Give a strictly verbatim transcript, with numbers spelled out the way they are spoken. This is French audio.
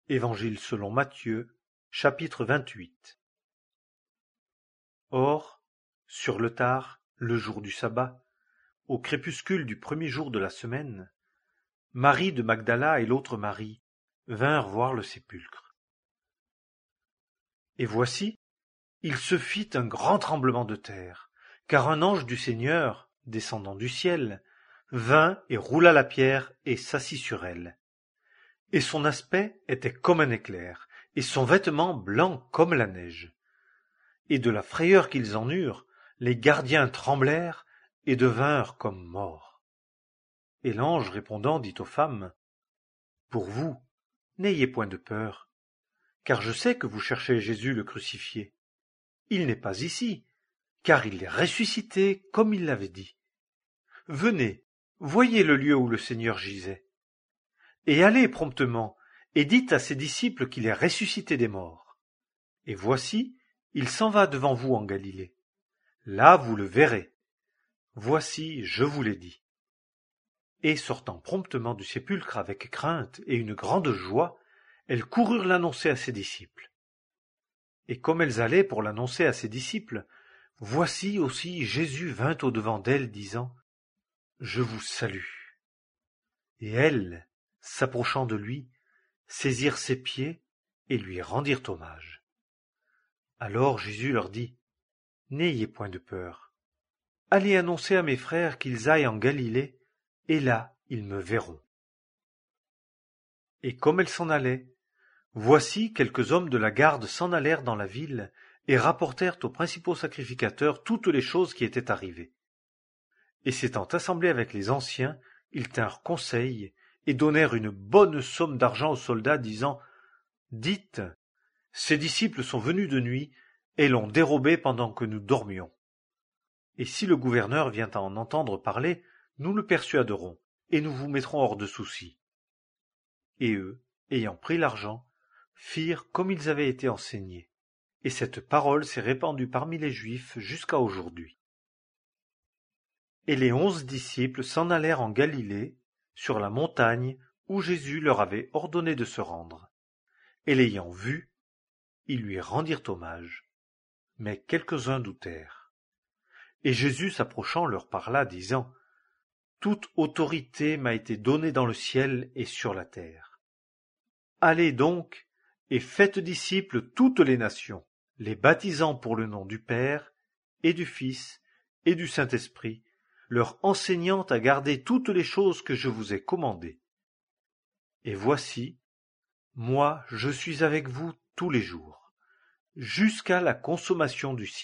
Évangile selon Matthieu, chapitre vingt-huit. Or, sur le tard, le jour du sabbat, au crépuscule du premier jour de la semaine, Marie de Magdala et l'autre Marie vinrent voir le sépulcre. Et voici, il se fit un grand tremblement de terre, car un ange du Seigneur, descendant du ciel, vint et roula la pierre et s'assit sur elle. Et son aspect était comme un éclair, et son vêtement blanc comme la neige. Et de la frayeur qu'ils en eurent, les gardiens tremblèrent et devinrent comme morts. Et l'ange répondant dit aux femmes, « Pour vous, n'ayez point de peur, car je sais que vous cherchez Jésus le crucifié. Il n'est pas ici, car il est ressuscité comme il l'avait dit. Venez, voyez le lieu où le Seigneur gisait. Et allez promptement, et dites à ses disciples qu'il est ressuscité des morts. Et voici, il s'en va devant vous en Galilée. Là vous le verrez. Voici, je vous l'ai dit. » Et sortant promptement du sépulcre avec crainte et une grande joie, elles coururent l'annoncer à ses disciples. Et comme elles allaient pour l'annoncer à ses disciples, voici aussi Jésus vint au-devant d'elles, disant, « Je vous salue. » Et elles, s'approchant de lui, saisirent ses pieds et lui rendirent hommage. Alors Jésus leur dit, « N'ayez point de peur. Allez annoncer à mes frères qu'ils aillent en Galilée, et là ils me verront. » Et comme elles s'en allaient, voici quelques hommes de la garde s'en allèrent dans la ville et rapportèrent aux principaux sacrificateurs toutes les choses qui étaient arrivées. Et s'étant assemblés avec les anciens, ils tinrent conseil et donnèrent une bonne somme d'argent aux soldats, disant, « Dites, ces disciples sont venus de nuit et l'ont dérobé pendant que nous dormions. Et si le gouverneur vient à en entendre parler, nous le persuaderons, et nous vous mettrons hors de souci. » Et eux, ayant pris l'argent, firent comme ils avaient été enseignés. Et cette parole s'est répandue parmi les Juifs jusqu'à aujourd'hui. Et les onze disciples s'en allèrent en Galilée, sur la montagne où Jésus leur avait ordonné de se rendre. Et l'ayant vu, ils lui rendirent hommage. Mais quelques-uns doutèrent. Et Jésus s'approchant leur parla, disant, « Toute autorité m'a été donnée dans le ciel et sur la terre. Allez donc et faites disciples toutes les nations, les baptisant pour le nom du Père et du Fils et du Saint-Esprit, leur enseignant à garder toutes les choses que je vous ai commandées. Et voici, moi je suis avec vous tous les jours, jusqu'à la consommation du siècle. »